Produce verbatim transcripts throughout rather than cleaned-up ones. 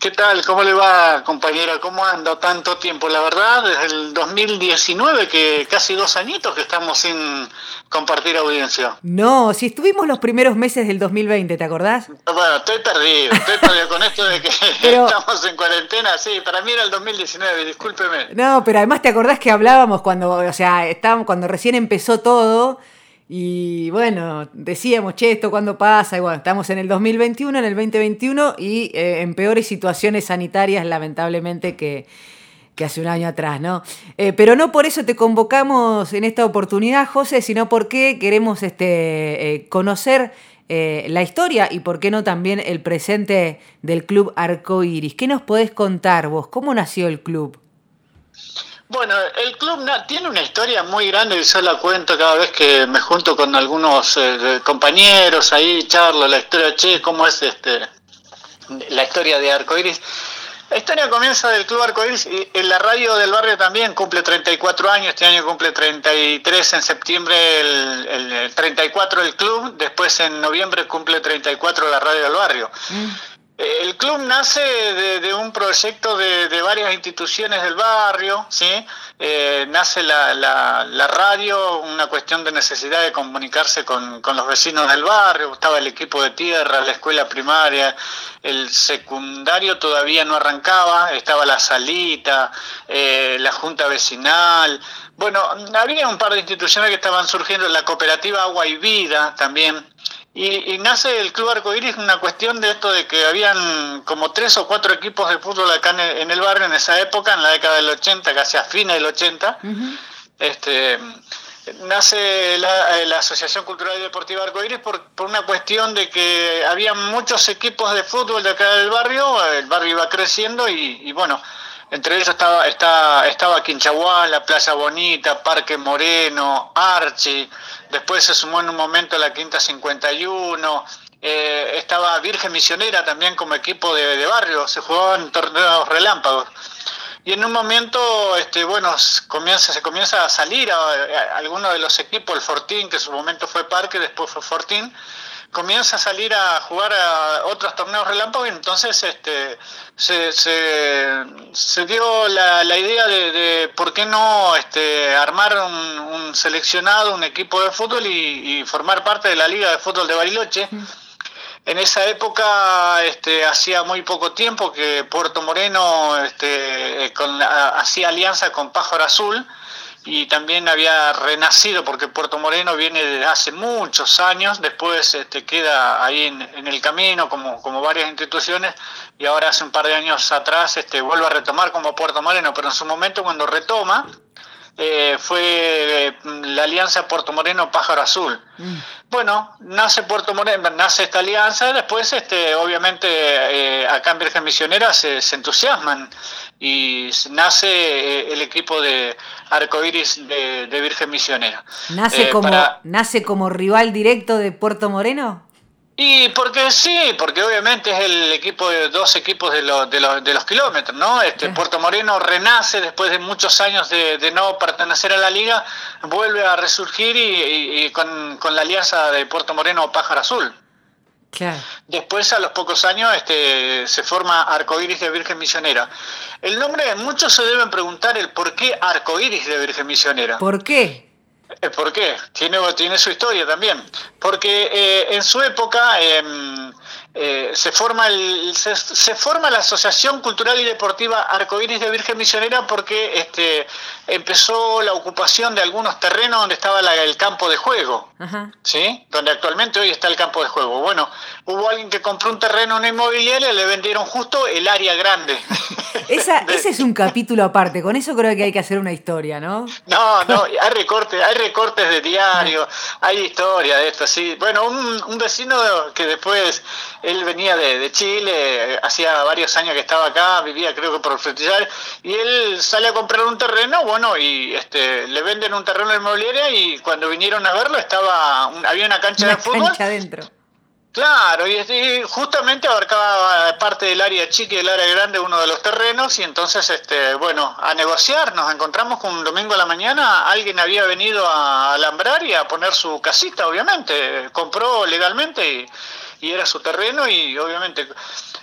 ¿qué tal? ¿Cómo le va, compañera? ¿Cómo anda tanto tiempo? La verdad, desde el dos mil diecinueve, que casi dos añitos que estamos sin compartir audiencia. No, si estuvimos los primeros meses del dos mil veinte, ¿te acordás? Bueno, estoy perdido, estoy perdido con esto de que Pero, estamos en cuarentena. Sí, para mí era el dos mil diecinueve, discúlpeme. no, pero además te acordás que hablábamos cuando, o sea, estábamos, cuando recién empezó todo y bueno, decíamos, che, ¿esto cuándo pasa? Y bueno, estamos en el dos mil veintiuno, en el veinte veintiuno y eh, en peores situaciones sanitarias, lamentablemente, que, que hace un año atrás, ¿no? Eh, pero no por eso te convocamos en esta oportunidad, José, sino porque queremos este, eh, conocer eh, la historia y, por qué no, también el presente del Club Arcoiris. ¿Qué nos podés contar vos? ¿Cómo nació el club? Bueno, el club na- tiene una historia muy grande y yo la cuento cada vez que me junto con algunos eh, compañeros, ahí charlo la historia, che, cómo es este la historia de Arcoiris. La historia comienza del Club Arcoiris y en la radio del barrio también cumple treinta y cuatro años, este año cumple treinta y tres en septiembre el, el, el treinta y cuatro el club, después en noviembre cumple treinta y cuatro la radio del barrio. Mm. El club nace de, de un proyecto de, de varias instituciones del barrio, ¿sí? Eh, nace la, la, la radio, una cuestión de necesidad de comunicarse con, con los vecinos del barrio, estaba el equipo de tierra, la escuela primaria, el secundario todavía no arrancaba, estaba la salita, eh, la junta vecinal, bueno, había un par de instituciones que estaban surgiendo, la cooperativa Agua y Vida también. Y, y nace el Club Arcoiris una cuestión de esto de que habían como tres o cuatro equipos de fútbol acá en el, en el barrio en esa época, en la década del ochenta, casi a fines del ochenta. Uh-huh. Este, nace la, la Asociación Cultural y Deportiva Arcoiris por, por una cuestión de que había muchos equipos de fútbol de acá del barrio, el barrio iba creciendo y, y bueno, entre ellos estaba, estaba, estaba Quinchaguá, la Playa Bonita, Parque Moreno, Archi. Después se sumó en un momento la Quinta cincuenta y uno, eh, estaba Virgen Misionera también como equipo de, de barrio, se jugaban torneos relámpagos. Y en un momento, este, bueno, comienza, se comienza a salir a, a, a algunos de los equipos, el Fortín, que en su momento fue Parque, después fue Fortín, comienza a salir a jugar a otros torneos relámpagos y entonces este, se, se, se dio la, la idea de, de por qué no este, armar un, un seleccionado, un equipo de fútbol y, y formar parte de la Liga de Fútbol de Bariloche. Mm. En esa época este, hacía muy poco tiempo que Puerto Moreno este, con, a, hacía alianza con Pájaro Azul, y también había renacido porque Puerto Moreno viene de hace muchos años, después este, queda ahí en, en el camino como, como varias instituciones y ahora hace un par de años atrás este, vuelve a retomar como Puerto Moreno, pero en su momento cuando retoma eh, fue eh, la alianza Puerto Moreno Pájaro Azul. Mm. Bueno, nace Puerto Moreno, nace esta alianza, después este, obviamente eh, acá en Virgen Misionera se, se entusiasman y nace eh, el equipo de Arcoiris de, de Virgen Misionera. ¿Nace, eh, como, para... ¿Nace como rival directo de Puerto Moreno? Y porque sí, porque obviamente es el equipo de dos equipos de los de los, de los kilómetros, ¿no? Este sí. Puerto Moreno renace después de muchos años de, de no pertenecer a la liga, vuelve a resurgir y, y, y con, con la alianza de Puerto Moreno Pájaro Azul. Claro. Después, a los pocos años, este, se forma Arcoiris de Virgen Misionera. El nombre, muchos se deben preguntar el por qué Arcoiris de Virgen Misionera. ¿Por qué? ¿Por qué? Tiene, tiene su historia también. Porque eh, en su época eh, eh, se, forma el, se, se forma la Asociación Cultural y Deportiva Arcoiris de Virgen Misionera porque este, empezó la ocupación de algunos terrenos donde estaba la, el campo de juego. Ajá. ¿Sí? Donde actualmente hoy está el campo de juego. Bueno, hubo alguien que compró un terreno en una inmobiliaria y le vendieron justo el área grande. Esa, de... Ese es un capítulo aparte, con eso creo que hay que hacer una historia, ¿no? No, no, hay recortes, hay recortes de diario, hay historia de esto, sí. Bueno, un, un vecino que después, él venía de, de Chile, hacía varios años que estaba acá, vivía creo que por el Frutillar, y él sale a comprar un terreno, bueno, y este le venden un terreno en inmobiliaria y cuando vinieron a verlo estaba había una cancha una de fútbol. Una cancha adentro. Claro, y, y justamente abarcaba parte del área chica y del área grande uno de los terrenos y entonces, este, bueno, a negociar, nos encontramos con un domingo a la mañana, alguien había venido a alambrar y a poner su casita, obviamente, compró legalmente y, y era su terreno y obviamente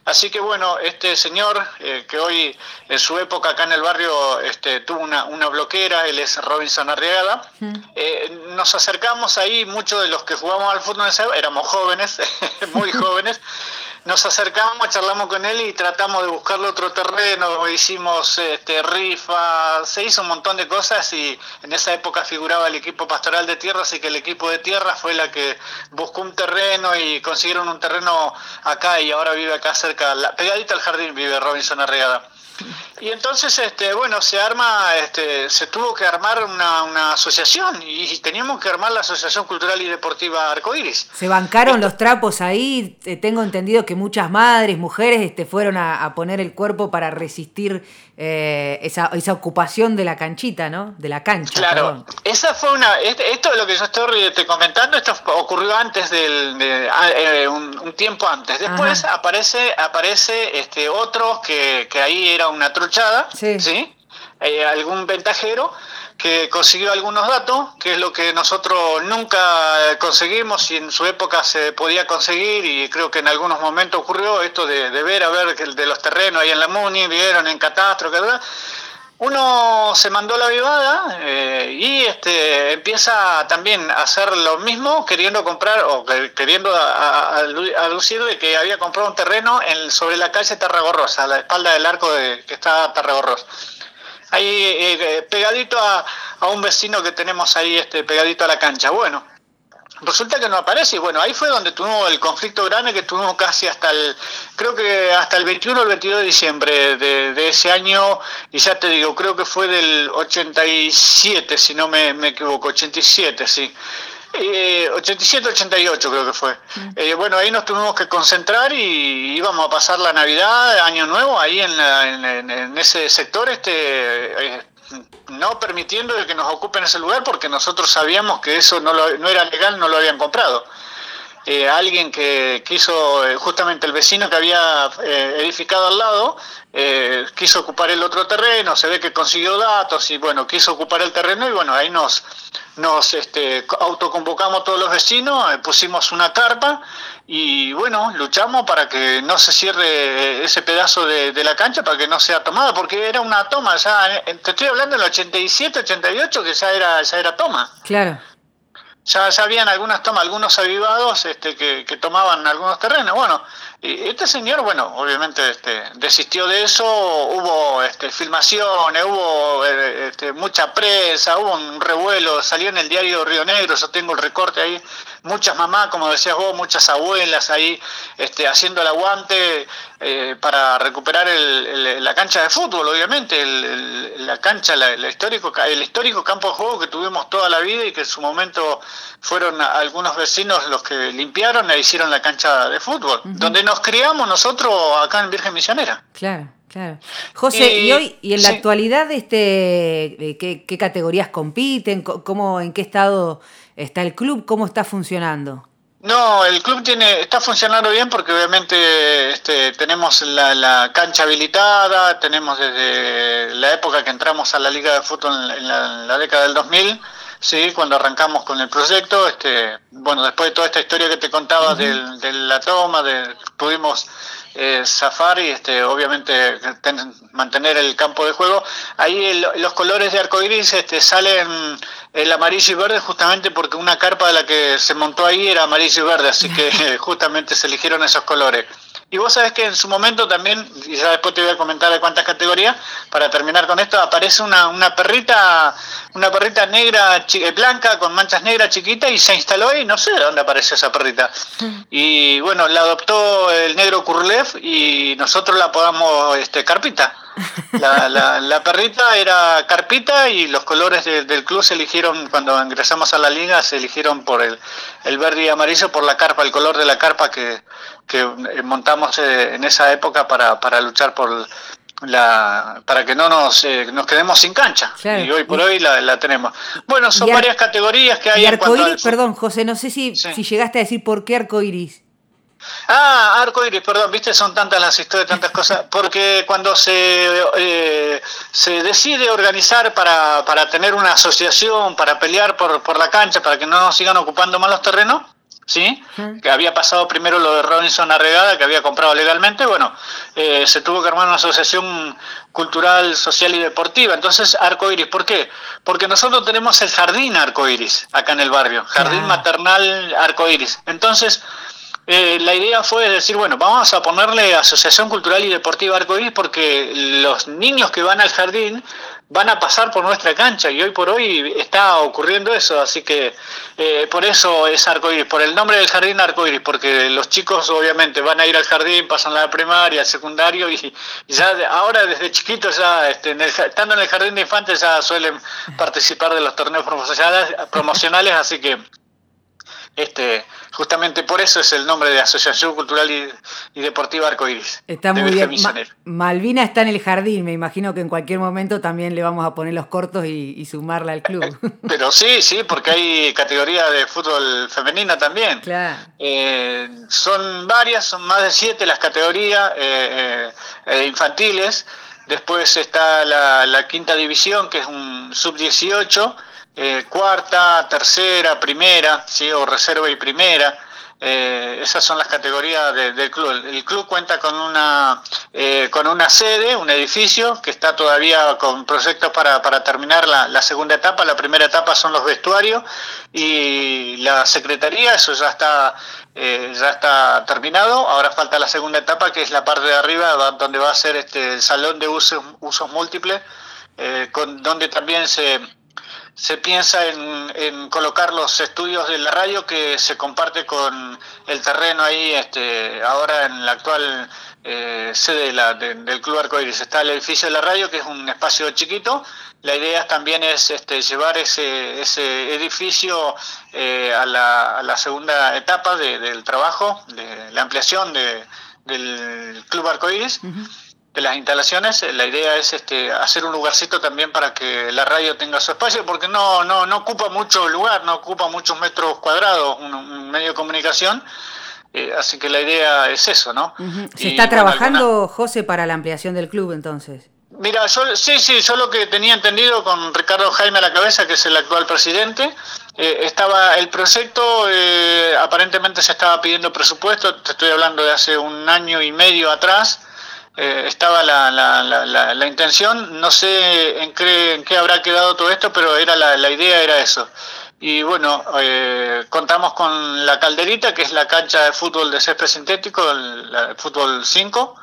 Así que bueno, este señor, eh, que hoy en su época acá en el barrio este, tuvo una, una bloquera, él es Robinson Arriagada, Mm. eh, nos acercamos ahí, muchos de los que jugamos al fútbol, éramos jóvenes, muy jóvenes, nos acercamos, charlamos con él y tratamos de buscarle otro terreno, hicimos este, rifa, se hizo un montón de cosas y en esa época figuraba el equipo pastoral de tierra, así que el equipo de tierra fue la que buscó un terreno y consiguieron un terreno acá y ahora vive acá cerca, la, pegadita al jardín vive Robinson Arriagada. Y entonces, este, bueno, se arma, este, se tuvo que armar una, una asociación y teníamos que armar la Asociación Cultural y Deportiva Arcoíris. Se bancaron Esto, los trapos ahí. Eh, tengo entendido que muchas madres, mujeres, este, fueron a, a poner el cuerpo para resistir eh, esa, esa ocupación de la canchita, ¿no? De la cancha. Claro, perdón. esa fue una, esto es lo que yo estoy te comentando, esto ocurrió antes del, de, eh, un, un tiempo antes. Después Ajá. aparece, aparece este otro que, que ahí era una truchada, Sí. ¿sí? Eh, algún ventajero que consiguió algunos datos, que es lo que nosotros nunca conseguimos y en su época se podía conseguir y creo que en algunos momentos ocurrió esto de, de ver a ver que de los terrenos ahí en la Muni, vieron en Catastro, ¿verdad? Uno se mandó la vivada eh, y este empieza también a hacer lo mismo, queriendo comprar o que, queriendo alucir de que había comprado un terreno en, sobre la calle Tarragorrosa, a la espalda del arco de, que está Tarragorrosa. Ahí eh, pegadito a, a un vecino que tenemos ahí, este pegadito a la cancha. Bueno, resulta que no aparece y bueno, ahí fue donde tuvimos el conflicto grande que tuvimos casi hasta el, creo que hasta el veintiuno o el veintidós de diciembre de, de ese año, y ya te digo, creo que fue del ochenta y siete, si no me, me equivoco, ochenta y siete, sí. Eh, ochenta y siete, ochenta y ocho creo que fue. Eh, bueno, ahí nos tuvimos que concentrar y íbamos a pasar la Navidad, Año Nuevo, ahí en, la, en, en ese sector, este... Eh, no permitiendo que nos ocupen ese lugar porque nosotros sabíamos que eso no, lo, no era legal, no lo habían comprado. Eh, alguien que quiso, eh, justamente el vecino que había eh, edificado al lado, eh, quiso ocupar el otro terreno, se ve que consiguió datos y bueno, quiso ocupar el terreno y bueno, ahí nos, nos este, autoconvocamos todos los vecinos, eh, pusimos una carpa y bueno, luchamos para que no se cierre ese pedazo de, de la cancha, para que no sea tomada, porque era una toma, ya te estoy hablando del ochenta y siete, ochenta y ocho, que ya era, ya era toma. Claro. Ya, ya habían algunas tomas, algunos avivados este, que, que tomaban algunos terrenos. Bueno, y este señor, bueno, obviamente este, desistió de eso, hubo este, filmaciones, hubo este, mucha prensa, hubo un revuelo, salió en el diario Río Negro, yo tengo el recorte ahí, muchas mamás, como decías vos, muchas abuelas ahí este, haciendo el aguante eh, para recuperar el, el, la cancha de fútbol, obviamente, el, el, la cancha, la, el, histórico, el histórico campo de juego que tuvimos toda la vida y que en su momento fueron algunos vecinos los que limpiaron e hicieron la cancha de fútbol, uh-huh. donde nos criamos nosotros acá en Virgen Misionera. Claro, claro. José, y, y hoy, y en la sí. actualidad, este, ¿qué, qué categorías compiten? ¿Cómo, en qué estado está el club? ¿Cómo está funcionando? No, el club tiene está funcionando bien porque obviamente este, tenemos la, la cancha habilitada, tenemos desde la época que entramos a la Liga de Fútbol en la, en la década del dos mil, sí, cuando arrancamos con el proyecto, este, bueno, después de toda esta historia que te contaba uh-huh. de, de la toma, de, pudimos eh, zafar y este, obviamente ten, mantener el campo de juego. Ahí el, los colores de arcoiris este, salen el amarillo y verde justamente porque una carpa de la que se montó ahí era amarillo y verde, así que justamente se eligieron esos colores. Y vos sabés que en su momento también, y ya después te voy a comentar de cuántas categorías, para terminar con esto, aparece una, una perrita una perrita negra, chi- blanca, con manchas negras chiquitas, y se instaló ahí, no sé de dónde apareció esa perrita. Y bueno, la adoptó el negro Kurlev y nosotros la apodamos este, Carpita. La, la, la perrita era Carpita y los colores de, del club se eligieron, cuando ingresamos a la liga, se eligieron por el, el verde y amarillo, por la carpa, el color de la carpa que, que montamos eh, en esa época para, para luchar por la para que no nos eh, nos quedemos sin cancha. Claro. Y hoy por hoy la, la tenemos. Bueno, son ar- varias categorías que hay. Y en cuanto arcoíris, al... perdón, José, no sé si, sí. si llegaste a decir por qué arcoíris. Ah, arcoíris, perdón, viste, son tantas las historias, tantas cosas, porque cuando se eh, se decide organizar para, para tener una asociación, para pelear por, por la cancha, para que no nos sigan ocupando más los terrenos, ¿sí? Uh-huh. Que había pasado primero lo de Robinson Arregada, que había comprado legalmente, bueno, eh, se tuvo que armar una asociación cultural, social y deportiva. Entonces, Arcoiris, ¿por qué? Porque nosotros tenemos el jardín Arcoiris acá en el barrio, jardín ah. maternal Arcoiris. Entonces, eh, la idea fue decir, bueno, vamos a ponerle Asociación Cultural y Deportiva Arcoiris porque los niños que van al jardín van a pasar por nuestra cancha y hoy por hoy está ocurriendo eso, así que eh, por eso es Arcoiris, por el nombre del jardín Arcoiris, porque los chicos obviamente van a ir al jardín, pasan la primaria, el secundario y, y ya ahora desde chiquitos ya este, en el, estando en el jardín de infantes ya suelen participar de los torneos promocionales, promocionales así que este justamente por eso es el nombre de Asociación Cultural y, y Deportiva Arcoiris. Está muy bien. Ma- Malvina está en el jardín, me imagino que en cualquier momento también le vamos a poner los cortos y, y sumarla al club. Pero sí, sí, porque hay categoría de fútbol femenina también. Claro. Eh, son varias, son más de siete las categorías eh, eh, infantiles. Después está la, la quinta división, que es un sub dieciocho. Eh, cuarta, tercera, primera, ¿sí? O reserva y primera, eh, esas son las categorías de, del club. El club cuenta con una eh, con una sede, un edificio que está todavía con proyectos para, para terminar la, la segunda etapa. La primera etapa son los vestuarios y la secretaría, eso ya está eh, ya está terminado. Ahora falta la segunda etapa, que es la parte de arriba, donde va a ser este el salón de usos, usos múltiples, eh, con, donde también se Se piensa en, en colocar los estudios de la radio que se comparte con el terreno ahí, este, ahora en la actual eh, sede de la, de, del Club Arcoiris. Está el edificio de la radio, que es un espacio chiquito. La idea también es este, llevar ese, ese edificio eh, a, la, a la segunda etapa de, del trabajo, de la ampliación de, del Club Arcoiris. Uh-huh. De las instalaciones. La idea es este hacer un lugarcito también para que la radio tenga su espacio, porque no no no ocupa mucho lugar, no ocupa muchos metros cuadrados, un, un medio de comunicación, eh, así que la idea es eso, ¿no? Uh-huh. ¿Se y, está trabajando, bueno, alguna... José, para la ampliación del club entonces? Mira, yo sí, sí, yo lo que tenía entendido con Ricardo Jaime a la cabeza, que es el actual presidente, eh, estaba el proyecto, eh, aparentemente se estaba pidiendo presupuesto, te estoy hablando de hace un año y medio atrás. Eh, estaba la, la, la, la, la intención, no sé en qué, en qué habrá quedado todo esto, pero era la, la idea era eso. Y bueno, eh, contamos con la Calderita, que es la cancha de fútbol de césped sintético, el, el fútbol cinco.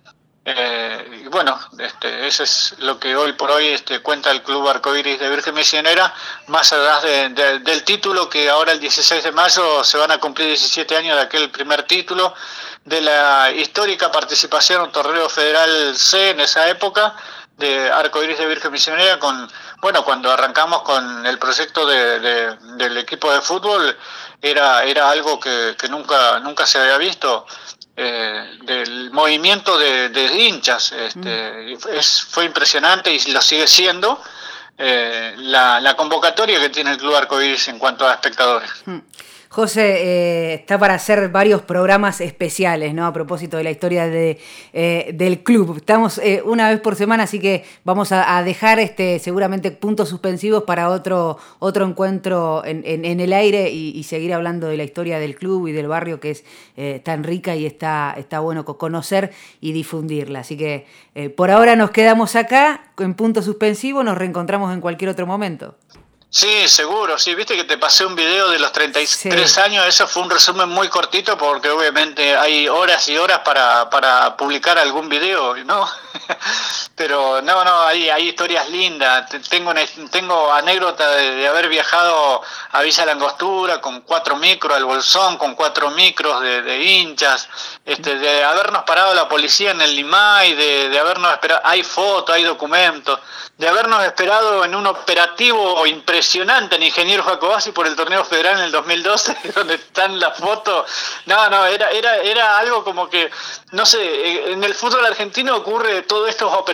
Eh, y bueno, este, eso es lo que hoy por hoy este, cuenta el Club Arcoiris de Virgen Misionera, más allá de, de, del título, que ahora el dieciséis de mayo se van a cumplir diecisiete años de aquel primer título, de la histórica participación en un torneo federal C en esa época de Arcoiris de Virgen Misionera, con bueno cuando arrancamos con el proyecto de, de, del equipo de fútbol era era algo que, que nunca nunca se había visto, eh, del movimiento de, de hinchas, este, mm. es, fue impresionante y lo sigue siendo eh, la, la convocatoria que tiene el Club Arcoiris en cuanto a espectadores. Mm. José, eh, está para hacer varios programas especiales, ¿no? A propósito de la historia de, eh, del club. Estamos eh, una vez por semana, así que vamos a, a dejar este seguramente puntos suspensivos para otro, otro encuentro en, en, en el aire y, y seguir hablando de la historia del club y del barrio, que es eh, tan rica y está, está bueno conocer y difundirla. Así que eh, por ahora nos quedamos acá en punto suspensivo, nos reencontramos en cualquier otro momento. Sí, seguro, sí, viste que te pasé un video de los treinta y tres sí. años, eso fue un resumen muy cortito porque obviamente hay horas y horas para, para publicar algún video, ¿no? Pero no, no, hay, hay historias lindas, tengo una, tengo anécdota de, de haber viajado a Villa Langostura con cuatro micros, al Bolsón con cuatro micros de, de hinchas, este, de habernos parado la policía en el Limay, de, de habernos esperado, hay fotos, hay documentos, de habernos esperado en un operativo impresionante en Ingeniero Jacobasi por el torneo federal en el dos mil doce, donde están las fotos. No, no, era, era, era algo como que, no sé, en el fútbol argentino ocurre todos estos operativos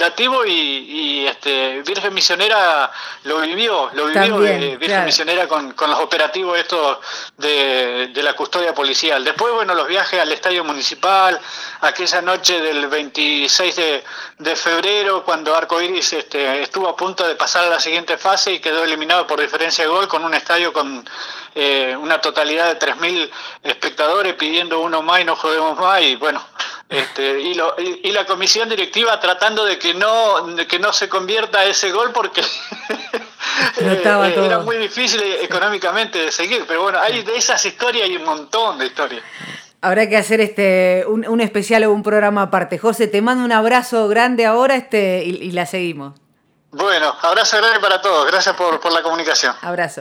operativo y, y este Virgen Misionera lo vivió, lo vivió También, de Virgen claro. Misionera con, con los operativos estos de, de la custodia policial. Después, bueno, los viajes al estadio municipal, aquella noche del veintiséis de, de febrero, cuando Arcoiris este, estuvo a punto de pasar a la siguiente fase y quedó eliminado por diferencia de gol con un estadio con eh, una totalidad de tres mil espectadores pidiendo uno más y no jodemos más, y bueno, este, y, lo, y, y la comisión directiva tratando de que no, de que no se convierta ese gol porque No estaba eh, todo. era muy difícil económicamente de seguir, pero bueno, hay de esas historias, hay un montón de historias. Habrá que hacer este un, un especial o un programa aparte. José, te mando un abrazo grande ahora este y, y la seguimos. Bueno, abrazo grande para todos, gracias por, por la comunicación. Abrazo.